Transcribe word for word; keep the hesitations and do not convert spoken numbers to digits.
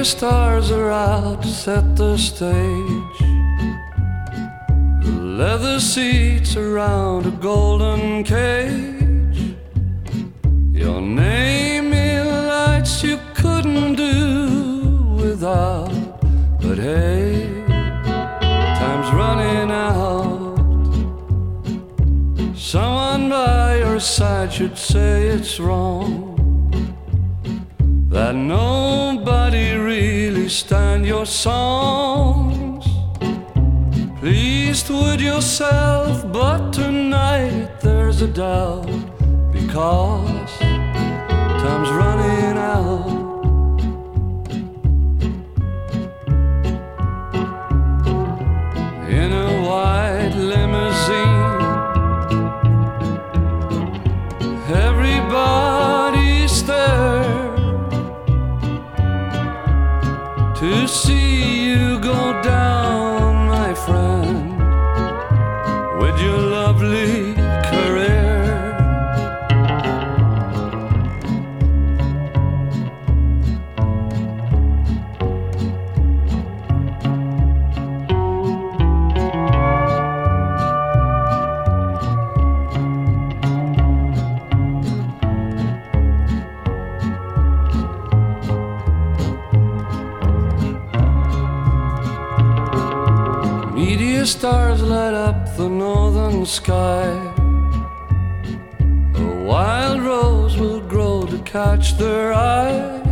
Media stars are out to set the stage. The leather seats around a golden cage. Your name in lights you couldn't do without. But hey, time's running out. Someone by your side should say it's wrong, that nobody really stand your songs. Pleased with yourself, but tonight there's a doubt, because time's running out. In a white limousine, everybody stares to see you go down, my friend, with your lovely career. Media stars light up the northern sky. A wild rose will grow to catch their eye.